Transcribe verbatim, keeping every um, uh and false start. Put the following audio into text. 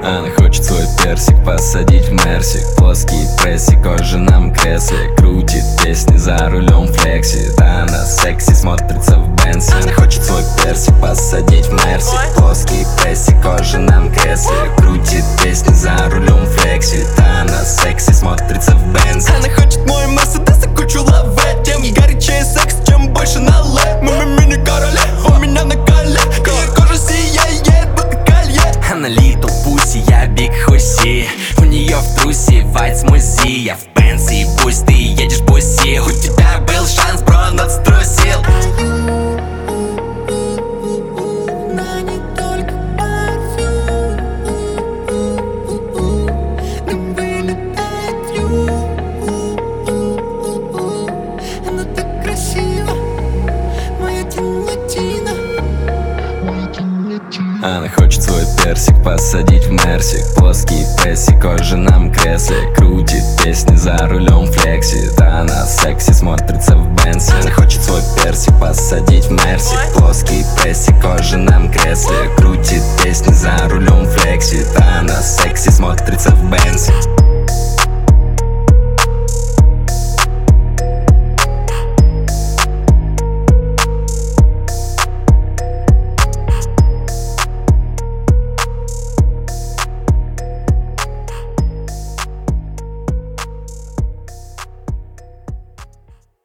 Она хочет свой персик посадить в мерсик. Плоский пресси, кожа нам кресле. Крутит песни за рулем флекси. Да, она секси, смотрится в Бенсе. Она хочет свой персик посадить в мерсик. Плоский пресси, кожа нам кресле. Крутит песни за рулем флекси. Да, она секси, смотрится в Бенсе. Она хочет мой Мерседес и кучу лавет. Тем горячее секс, чем больше налет. Мы мини-короли, у меня на коле. Ее кожа сияет, будто колье. Она little pussy, я big хуси. У нее в трусе вайт смузи. Я в пенсии, пусть ты едешь буси. У тебя был шанс, бро, но ты струсил. Она не только парфюм, но вылетает вью. Она так красива, моя Тинатина. Она хочет свой персик посадить в мерсик. Плоский пресси, кожа нам кресле. Крутит песни за рулем флекси. Да, она секси, смотрится в Бенсе. Она хочет свой персик